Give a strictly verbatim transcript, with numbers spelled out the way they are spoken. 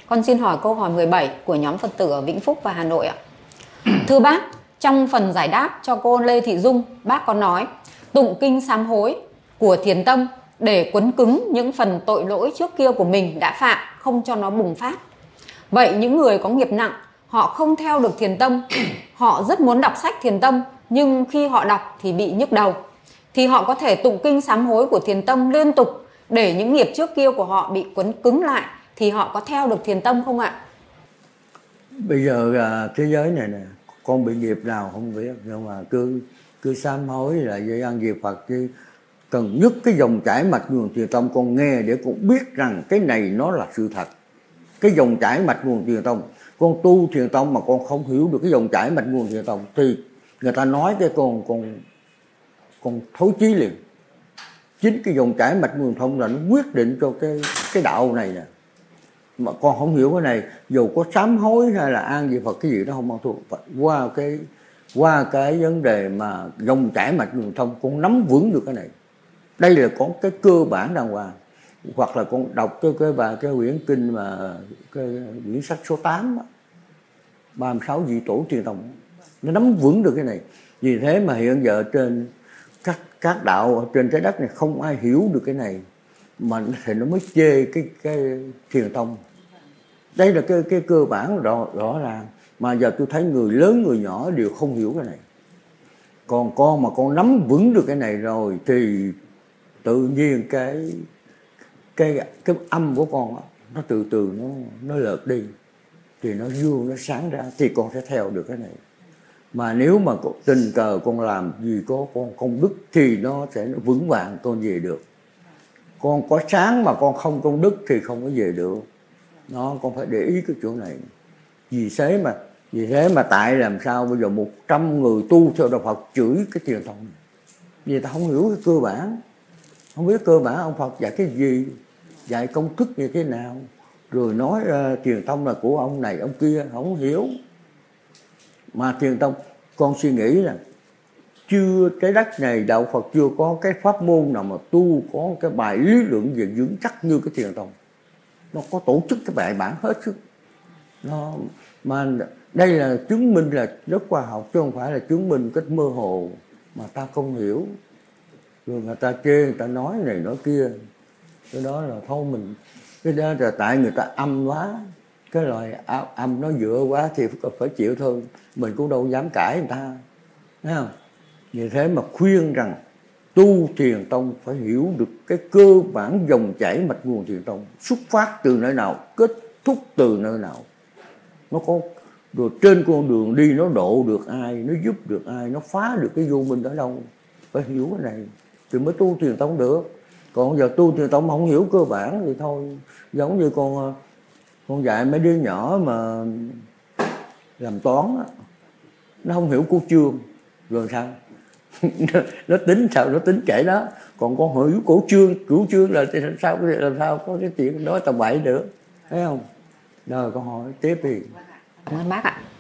Con xin hỏi câu hỏi mười bảy của nhóm Phật tử ở Vĩnh Phúc và Hà Nội ạ. Thưa bác, trong phần giải đáp cho cô Lê Thị Dung, bác có nói tụng kinh sám hối của thiền tâm để quấn cứng những phần tội lỗi trước kia của mình đã phạm, không cho nó bùng phát. Vậy những người có nghiệp nặng, họ không theo được thiền tâm, họ rất muốn đọc sách thiền tâm, nhưng khi họ đọc thì bị nhức đầu, thì họ có thể tụng kinh sám hối của thiền tâm liên tục để những nghiệp trước kia của họ bị quấn cứng lại, thì họ có theo được thiền tâm không ạ? Bây giờ là thế giới này nè, con bị nghiệp nào không biết, nhưng mà cứ cứ sám hối là dây ăn nghiệp Phật, chứ cần nhất cái dòng chảy mạch nguồn thiền tông con nghe để con biết rằng cái này nó là sự thật. Cái dòng chảy mạch nguồn thiền tông, con tu thiền tông mà con không hiểu được cái dòng chảy mạch nguồn thiền tông thì người ta nói cái con con con thối chí liền. Chính cái dòng chảy mạch nguồn thông là nó quyết định cho cái cái đạo này nè. Mà con không hiểu cái này, dù có sám hối hay là an gì Phật cái gì đó không mang thuộc, qua cái qua cái vấn đề mà dòng chảy mạch nguồn thông con nắm vững được cái này. Đây là có cái cơ bản đàng hoàng. Hoặc là con đọc cái cái bài cái quyển kinh mà cái quyển sách số tám đó, ba mươi sáu vị tổ thiền tông, nó nắm vững được cái này. Vì thế mà hiện giờ trên các các đạo ở trên trái đất này không ai hiểu được cái này, mà thì nó mới chê cái cái thiền tông. Đây là cái cái cơ bản rõ rõ ràng, mà giờ tôi thấy người lớn người nhỏ đều không hiểu cái này. Còn con mà con nắm vững được cái này rồi thì tự nhiên cái cái cái âm của con đó, nó từ từ nó nó lợt đi, thì nó dương nó sáng ra, thì con sẽ theo được cái này. Mà nếu mà tình cờ con làm gì có con công đức thì nó sẽ vững vàng con về được. Con có sáng mà con không công đức thì không có về được. Nó con phải để ý cái chỗ này. Vì thế mà vì thế mà tại làm sao bây giờ một trăm người tu theo đạo Phật chửi cái thiền tông, vì ta không hiểu cái cơ bản, không biết cơ bản ông Phật dạy cái gì, dạy công thức như thế nào, rồi nói uh, thiền tông là của ông này ông kia, không hiểu. Mà thiền tông con suy nghĩ là chưa, trái đất này đạo Phật chưa có cái pháp môn nào mà tu có cái bài lý luận về vững chắc như cái thiền tông. Nó có tổ chức cái bài bản hết sức. Nó mà đây là chứng minh là rất khoa học, chứ không phải là chứng minh cách mơ hồ mà ta không hiểu. Rồi người ta chê, người ta nói này nói kia, cái đó là thôi mình, cái đó là tại người ta âm quá, cái loại âm nó dựa quá thì phải chịu thôi, mình cũng đâu dám cãi người ta, thấy không? Vì thế mà khuyên rằng tu thiền tông phải hiểu được cái cơ bản dòng chảy mạch nguồn thiền tông, xuất phát từ nơi nào, kết thúc từ nơi nào, nó có, rồi trên con đường đi nó độ được ai, nó giúp được ai, nó phá được cái vô minh ở đâu, phải hiểu cái này thì mới tu thiền tông được. Còn giờ tu thiền tông không hiểu cơ bản thì thôi, giống như con con dạy mấy đứa nhỏ mà làm toán á, nó không hiểu cô chương rồi sao nó tính sao nó tính kể đó, còn con hiểu cổ chương cửu chương là thì làm sao làm sao có cái chuyện nói tầm bậy được, thấy không? Rồi con hỏi tiếp đi. Cảm ơn bác ạ.